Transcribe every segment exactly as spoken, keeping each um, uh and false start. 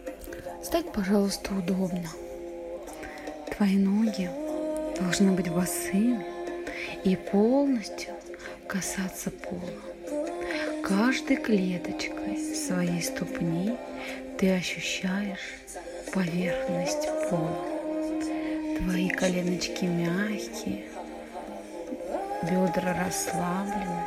Стать, пожалуйста, удобно. Твои ноги должны быть босыми и полностью касаться пола. Каждой клеточкой своей ступни ты ощущаешь поверхность пола. Твои коленочки мягкие, бедра расслаблены,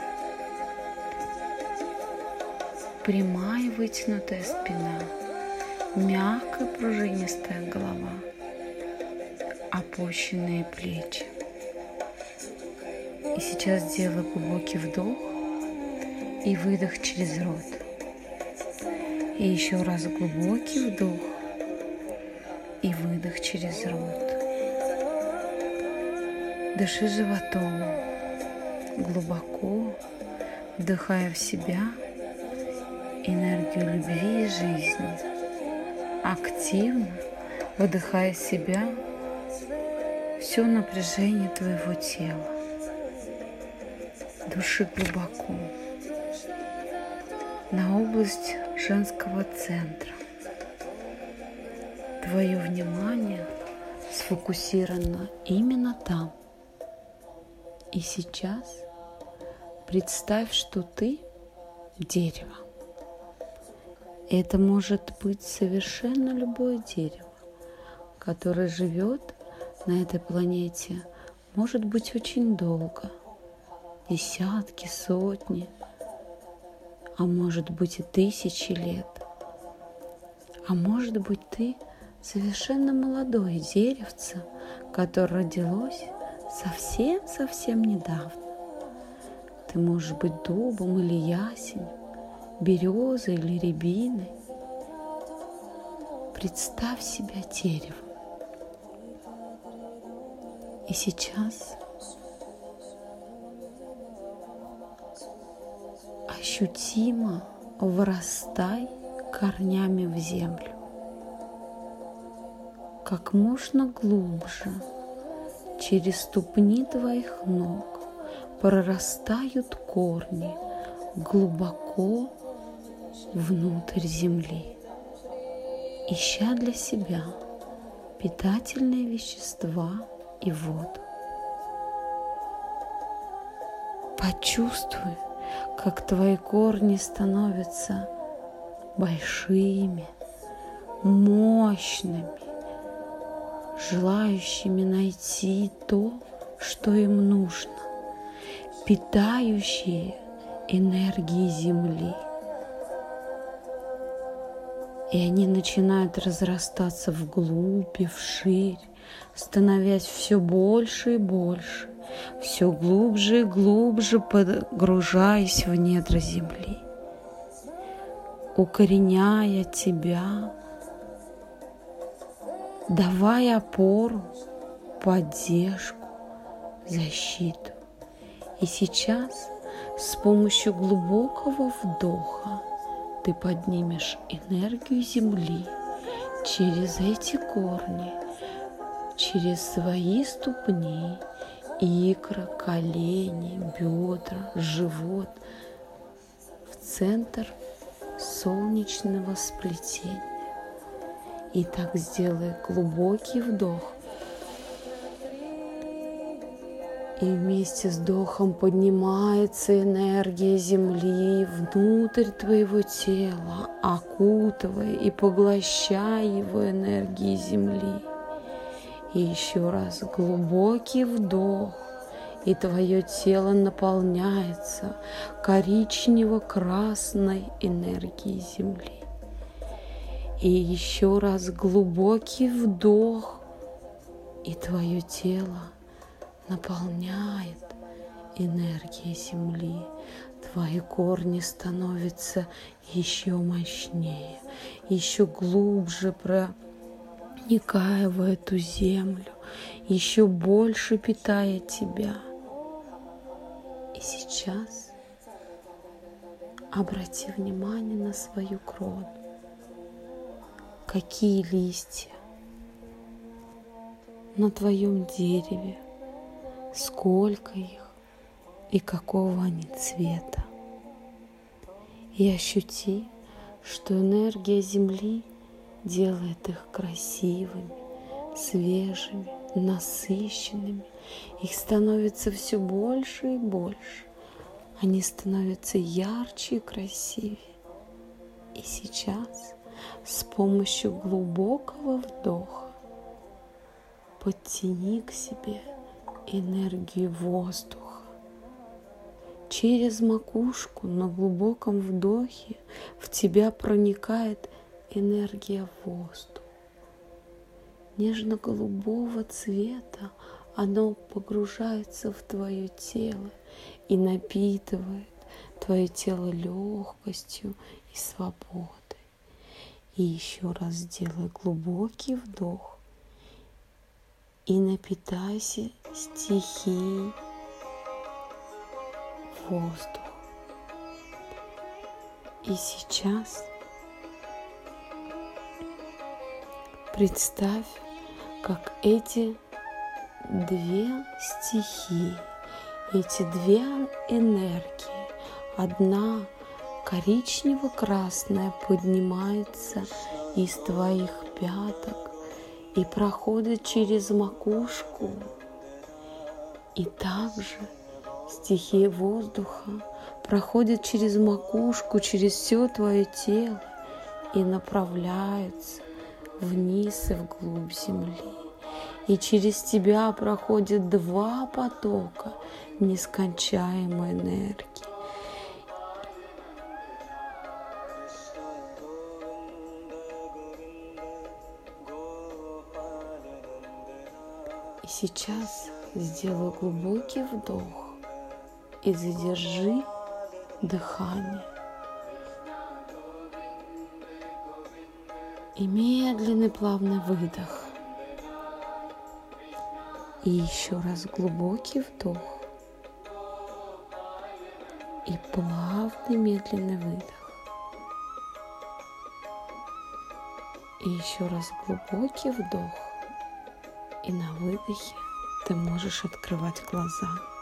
прямая вытянутая спина, мягкая пружинистая голова, опущенные плечи. И сейчас сделай глубокий вдох и выдох через рот. И еще раз глубокий вдох и выдох через рот. Дыши животом, глубоко вдыхая в себя энергию любви и жизни, активно выдыхая в себя все напряжение твоего тела. Дыши глубоко на область женского центра. Твое внимание сфокусировано именно там. И сейчас представь, что ты дерево. Это может быть совершенно любое дерево, которое живет на этой планете, может быть, очень долго, десятки, сотни, а может быть и тысячи лет. А может быть, ты совершенно молодое деревце, которое родилось совсем-совсем недавно. Ты можешь быть дубом или ясенем, березой или рябиной. Представь себя деревом. И сейчас ощутимо врастай корнями в землю. Как можно глубже через ступни твоих ног прорастают корни глубоко внутрь земли, ища для себя питательные вещества и воду. Почувствуй, как твои корни становятся большими, мощными, желающими найти то, что им нужно, питающие энергией земли. И они начинают разрастаться вглубь и вширь, становясь все больше и больше, все глубже и глубже погружаясь в недра земли, укореняя тебя, давая опору, поддержку, защиту. И сейчас с помощью глубокого вдоха ты поднимешь энергию земли через эти корни, через свои ступни, икра, колени, бедра, живот в центр солнечного сплетения. И так сделай глубокий вдох. И вместе с вдохом поднимается энергия Земли внутрь твоего тела, окутывая и поглощая его энергией Земли. И еще раз глубокий вдох, и твое тело наполняется коричнево-красной энергией Земли. И еще раз глубокий вдох, и твое тело наполняет энергией Земли. Твои корни становятся еще мощнее, еще глубже проникая в эту землю, еще больше питая тебя. И сейчас обрати внимание на свою крону. Какие листья на твоем дереве, сколько их и какого они цвета. И ощути, что энергия Земли делает их красивыми, свежими, насыщенными. Их становится все больше и больше. Они становятся ярче и красивее. И сейчас с помощью глубокого вдоха подтяни к себе энергию воздуха. Через макушку на глубоком вдохе в тебя проникает энергия воздуха. Нежно-голубого цвета оно погружается в твое тело и напитывает твое тело легкостью и свободой. И еще раз сделай глубокий вдох и напитайся стихией воздуха. И сейчас представь, как эти две стихии, эти две энергии, одна коричнево-красная поднимается из твоих пяток и проходит через макушку, и также стихия воздуха проходит через макушку, через все твое тело и направляется вниз и вглубь земли. И через тебя проходит два потока нескончаемой энергии. И сейчас сделай глубокий вдох и задержи дыхание. И медленный плавный выдох. И еще раз глубокий вдох. И плавный медленный выдох. И еще раз глубокий вдох. И на выдохе ты можешь открывать глаза.